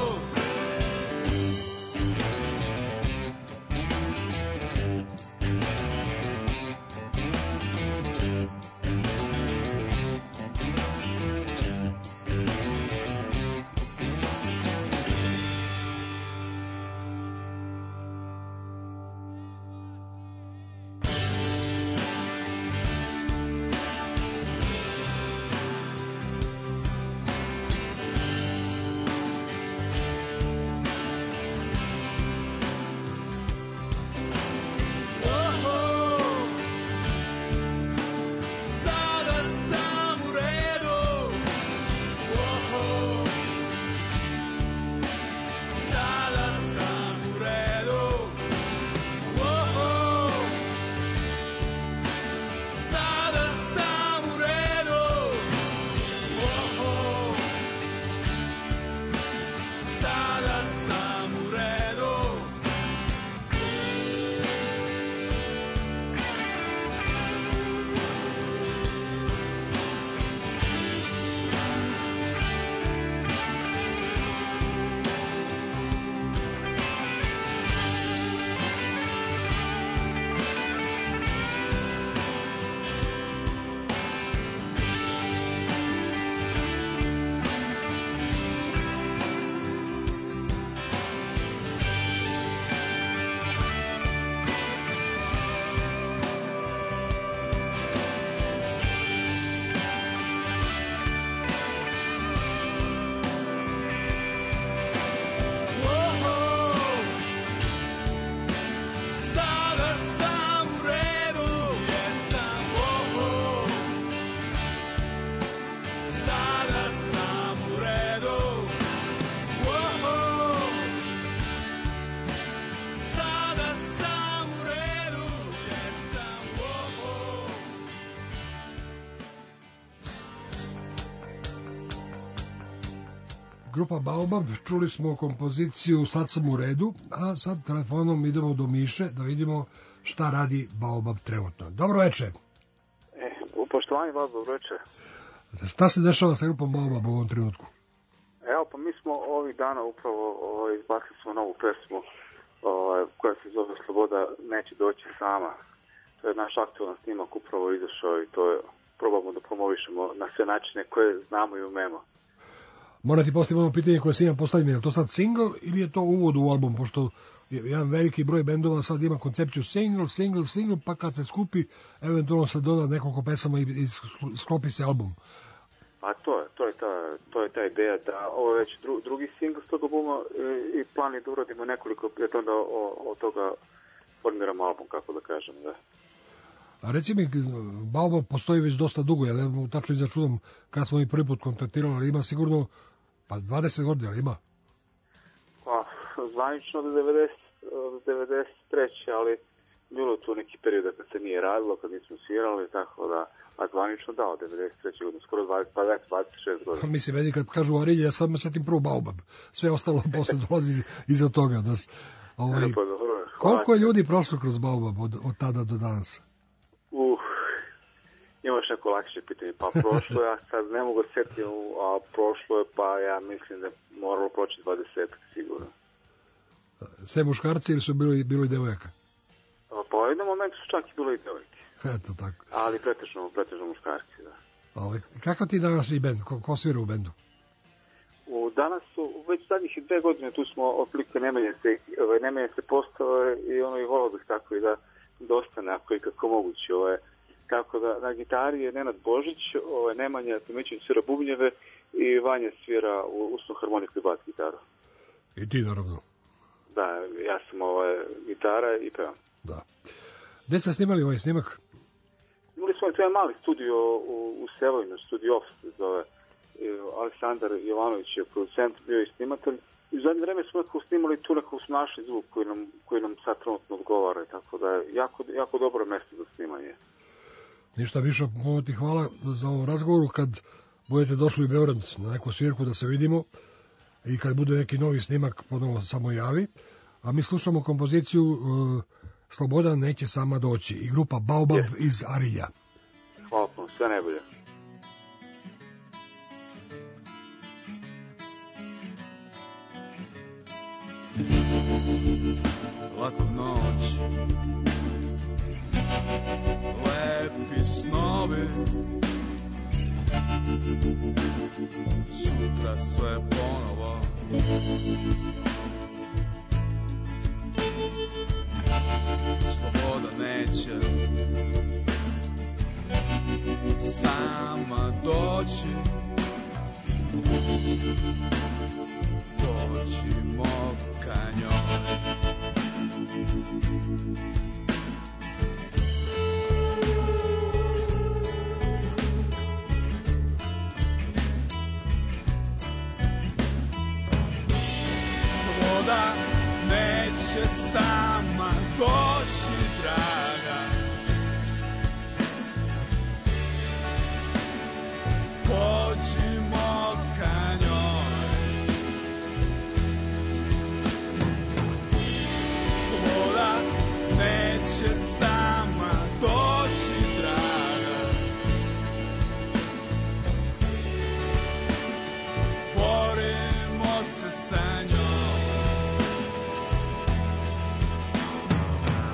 grupa Baobab, čuli smo kompoziciju Sad sam u redu, a sad telefonom idemo do Miše da vidimo šta radi Baobab trenutno. Dobro večer. E, poštovanje vas, dobro večer. Šta se dešava sa grupom Baobab u ovom trenutku? Evo, pa mi smo ovih dana upravo o, izbacili smo novu pesmu o, koja se zove Sloboda neće doći sama. To je naš aktualan snimak upravo izašao i to je, probamo da promovišemo na sve načine koje znamo i umemo. Moram ti postaviti ono pitanje koje sam imam postaviti, je li to sad single ili je to uvod u album, pošto jedan veliki broj bendova sad ima koncepciju single, single, single, pa kad se skupi, eventualno se doda nekoliko pesama i, i sklopi se album. Pa to je, to je ta, to je ta ideja da ovo je već dru, drugi single s tog albuma i, i plan je da uradimo nekoliko, da onda od toga formiramo album, kako da kažem, da. A reci mi, Baobab postoji već dosta dugo, ja ne mogu tačno izračunam kad smo i prvi put kontaktirali, ali ima sigurno pa dvadeset godina, ali ima? Pa, zvanično do devedeset treće ali bilo tu neki period kad se nije radilo, kad nismo svirali, tako da, a zvanično da, od devedeset treće godine, skoro dvadeset, pa dvadeset šest godina. Mislim, meni kad kažu Arilje, ja sad me setim prvo Baobab, sve ostalo posle dolazi iza toga. Znaš, ovaj, e, pa dobro, koliko je ljudi prošlo kroz Baobab od, od tada do danas? Uh, imaš neko lakše pitanje, pa prošlo ja sad ne mogu setiti, a prošlo je pa ja mislim da je moralo proći dvadeset sigurno. Sve muškarci ili su bilo, bilo i devojaka? Pa u jednom momentu su čak i bilo i devojke. Eto tako. Ali pretežno, pretežno muškarci, da. Ali kakav ti danas i bend, ko, ko svira u bendu? U, danas su, već zadnjih dve godine tu smo otprilike ne menja se, ne menja se postave i ono i volao bih tako i da dostane ako i kako moguće. Ovaj, tako da na gitari je Nenad Božić, ovaj, Nemanja Tomićević svira bubnjeve i Vanja svira u usnu harmoniku i bas gitaru. I ti naravno. Da, ja sam ovaj, gitara i pevam. Da. Gde ste snimali ovaj snimak? Imali smo jedan mali studio u, u Sevojnu, Studio Off se zove. Aleksandar Jovanović je producent, bio i snimatelj. I u zadnje vreme smo nekako snimali tu, nekako smo našli zvuk koji nam, koji nam sad trenutno odgovara. Tako da je jako, jako dobro mesto za snimanje. Ništa više, mogu ti hvala za ovom razgovoru. Kad budete došli u Beograd na neku svirku da se vidimo i kad bude neki novi snimak, ponovno samo javi. A mi slušamo kompoziciju uh, Sloboda neće sama doći i grupa Baobab yes. iz Arilja. Hvala puno, sve najbolje. Laku noć, lepi snovi, sutra sve ponovo. Sloboda neće sama doći, dođimo ka njoj. Sloboda neće sama doći, draga. Pođimo ka njoj. Sloboda neće sama doći, draga. Borimo se sa njom.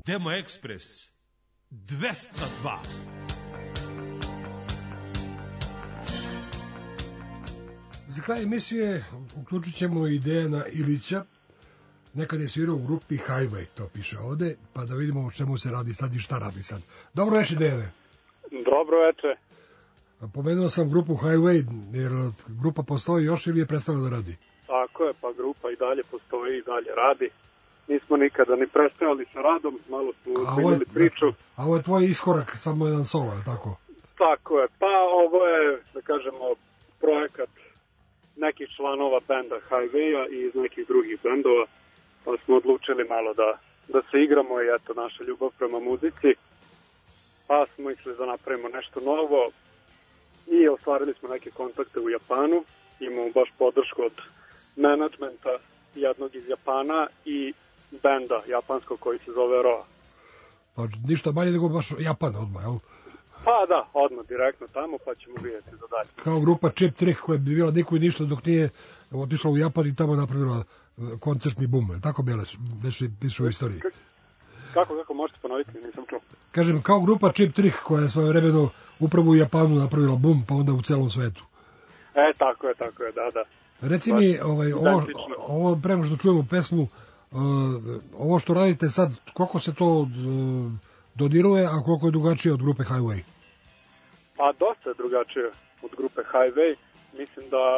Demo Ekspres dvesta dva. Za kraj emisije uključit ćemo i Dejana Ilića. Nekad je svirao u grupi Highway, to piše ovde, pa da vidimo o čemu se radi sad i šta radi sad. Dobro večer, Dejane. Dobro večer. Pomenuo sam grupu Highway, jer grupa postoji još ili je prestala da radi? Tako je, pa grupa i dalje postoji i dalje radi. Nismo nikada ni prestajali sa radom, malo smo uzminjali priču. A ovo je tvoj iskorak, samo jedan solo, je tako? Tako je, pa ovo je, da kažemo, projekat nekih članova benda Highway-a i iz nekih drugih bendova, pa smo odlučili malo da, da se igramo i eto naša ljubav prema muzici, pa smo mislili da napravimo nešto novo i ostvarili smo neke kontakte u Japanu, imamo baš podršku od menadžmenta jednog iz Japana i benda japanskog koji se zove Roa. Pa ništa manje nego baš Japan odmah, jel? Pa da, odmah direktno tamo, pa ćemo vidjeti za dalje. Kao grupa Cheap Trick koja bi bila niko i ništa dok nije otišla u Japan i tamo napravila koncertni bum, tako Beleć, beše piše u istoriji. Kako, kako, možete ponoviti, nisam čuo. Kažem, kao grupa Cheap Trick koja je svoje vremeno upravo u Japanu napravila bum, pa onda u celom svetu. E, tako je, tako je, da, da. Reci mi, ovaj, ovo, ovo prema što čujemo pesmu, uh, ovo što radite sad, koliko se to uh, dodiruje, a koliko je drugačije od grupe Highway? Pa dosta je drugačije od grupe Highway. Mislim da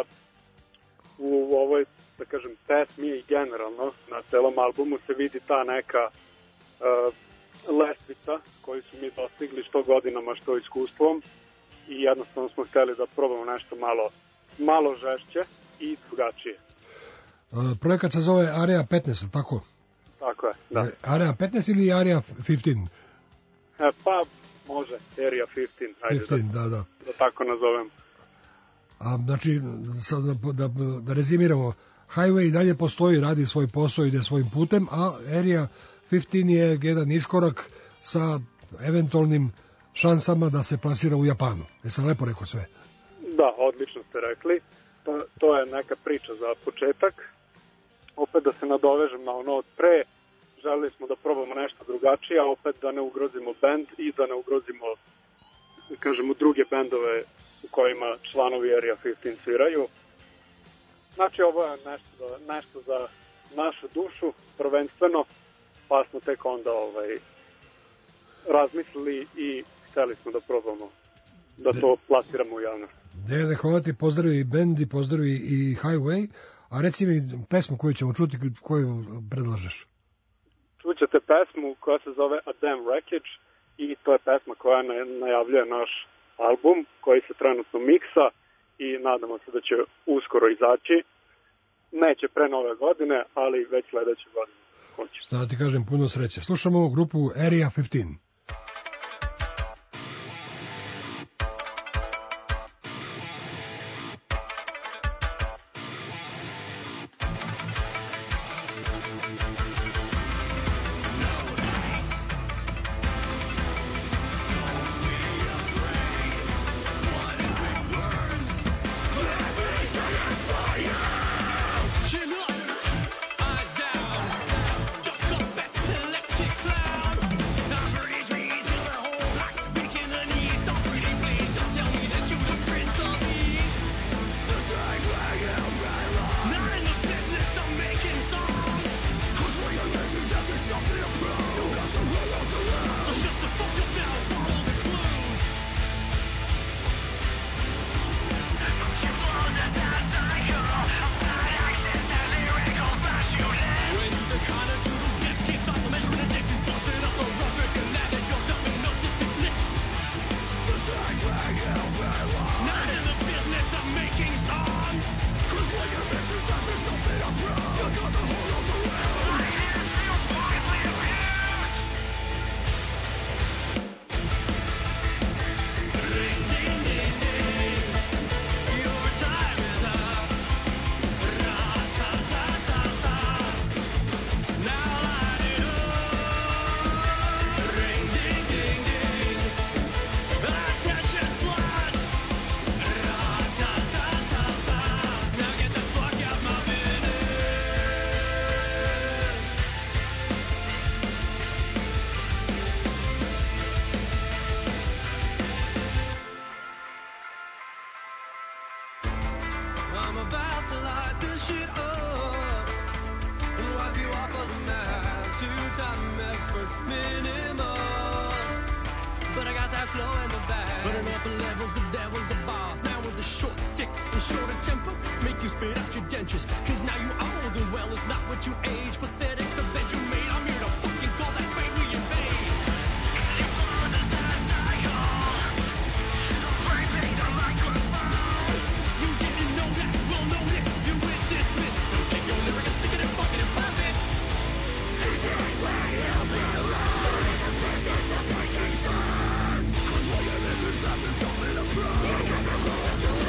u ovoj, da kažem, pesmi i generalno na celom albumu se vidi ta neka uh, lestvica koju su mi dostigli što godinama, što iskustvom i jednostavno smo hteli da probamo nešto malo, malo žešće i drugačije. Uh, projekat se zove Area petnaest, tako? Tako je, da. E, Area petnaest ili Area petnaest? E, pa može, Area petnaest, ajde petnaest, da, da, da. da tako nazovem. A znači, sad da, da, da rezimiramo, Highway i dalje postoji, radi svoj posao, ide svojim putem, a Area petnaest je jedan iskorak sa eventualnim šansama da se plasira u Japanu. Jesam lepo rekao sve? Da, odlično ste rekli. To, to je neka priča za početak. Opet da se nadovežem na ono od pre, želeli smo da probamo nešto drugačije, a opet da ne ugrozimo bend i da ne ugrozimo, da kažemo, druge bendove u kojima članovi Area petnaest sviraju. Znači, ovo je nešto, za, nešto za našu dušu, prvenstveno, pa smo tek onda ovaj, razmislili i hteli smo da probamo da to plasiramo u javnost. Dejane, hvala ti, pozdravi i bend i pozdravi i Highway, a reci mi pesmu koju ćemo čuti, koju predlažeš? Čućete pesmu koja se zove A Damn Wreckage i to je pesma koja najavljuje naš album koji se trenutno miksa i nadamo se da će uskoro izaći. Neće pre nove godine, ali već sledeće godine. Hoće. Šta ti kažem, puno sreće. Slušamo grupu Area petnaest. Eyes down, stuck up at the electric cloud. I'm ready cut this shit up. Wipe you off of the map. Two-time effort minimum. But I got that flow in the back. But an upper level's the devil's the boss. Now with a short stick and shorter temper, make you spit out your dentures. Cause now you old and well, it's not what you age. Pathetic, the bed you made. I'm here to fucking call that fate we invade. You follow the sad cycle. Break me the microphone. You didn't know that, well know this. You went dismissed. So take your lyric and stick it in fucking and pop it. Is it where you'll be alone? In the business of making sense. Cause what you miss is nothing stopping a pro. You never go into it.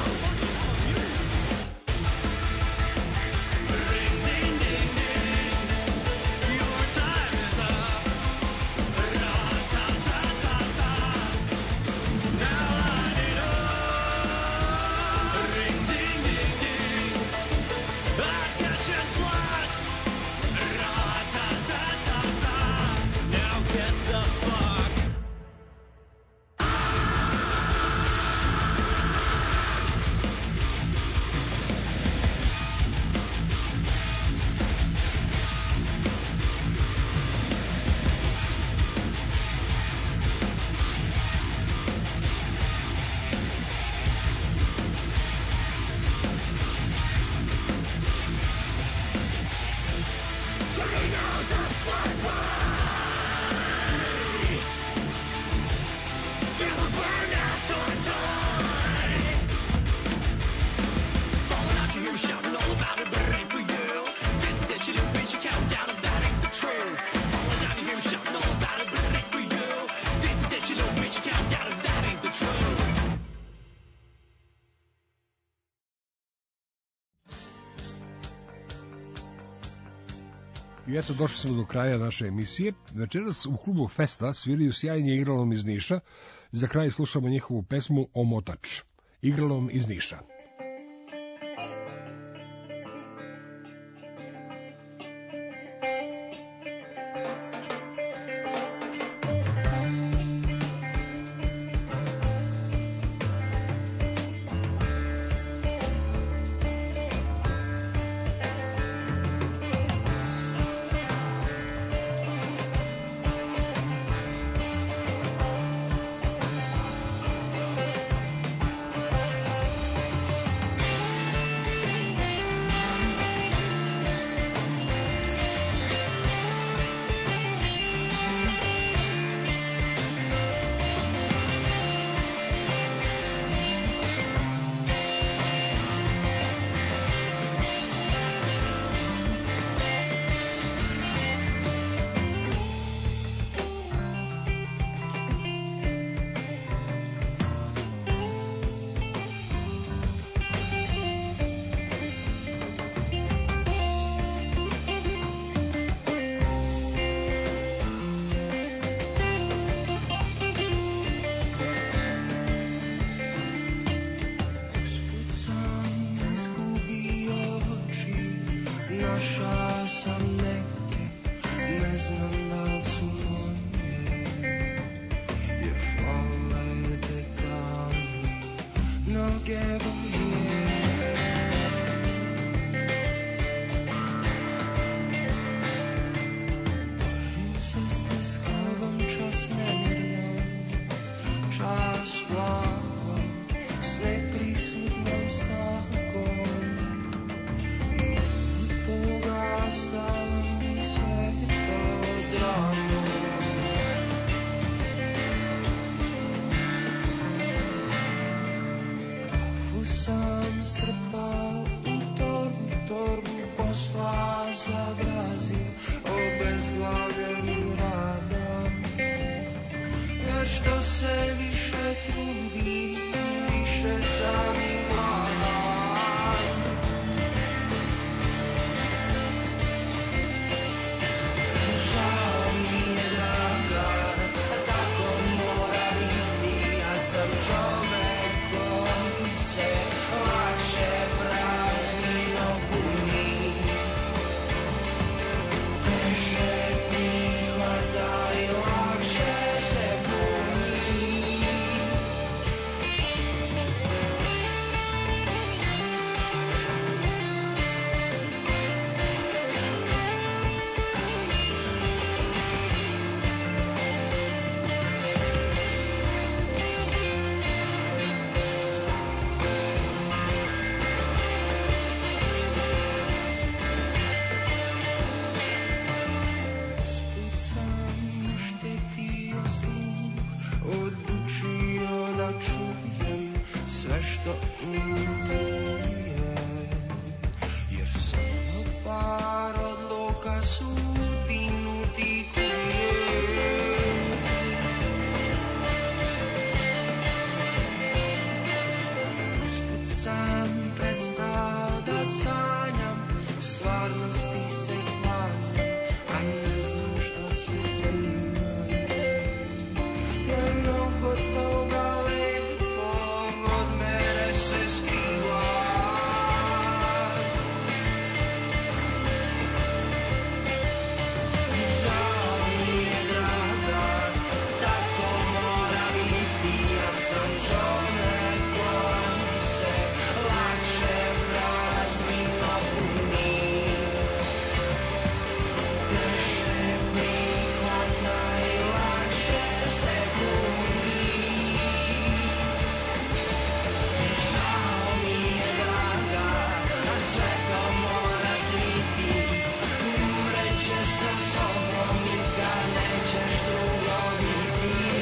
Ring, ding, ding, ding. Your time is up. Ra-ta-ta-ta-ta. Now light it up. Ring, ding, ding, ding. Attention SWAT. Ra-ta-ta-ta-ta. Now get the fuck. Tornadoes of sweat play. Feel the burn out so it's on. Falling out, you hear me shouting all about it, but it ain't for you. This is that you little bitch, you count down if that ain't the truth. Falling out, you hear me shouting all about it, but it ain't for you. This is that you little bitch, you count down if that ain't the truth. I eto, došli smo do kraja naše emisije. Večeras u klubu Festa sviraju sjajnje igralom iz Niša. Za kraj slušamo njihovu pesmu Omotač. Igralom iz Niša. sve što utije, jer samo par odluka sudbinu ti kuje. Usput sam prestao da sanjam, stvarnosti se klanjam, a ne znam što se ima. Ja mnogo toga lepog od mene se skriva. Žao mi je, draga, tako mora biti. Ja sam čovek koji se lakše prazni napuni, teže prihvata i lakše se buni. Žao mi je, draga, a sve to mora zviti. Umreće sa sobom i kad nećeš drugo biti.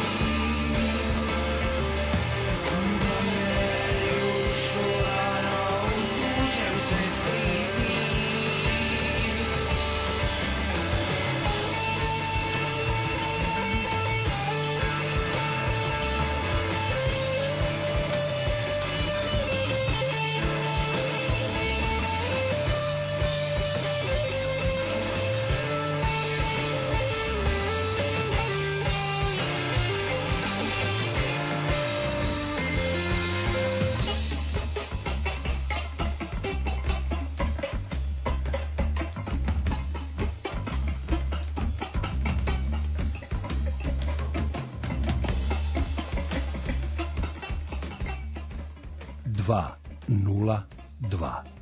Domeri ušu rano, u tuđem se skrivi. dva nula dva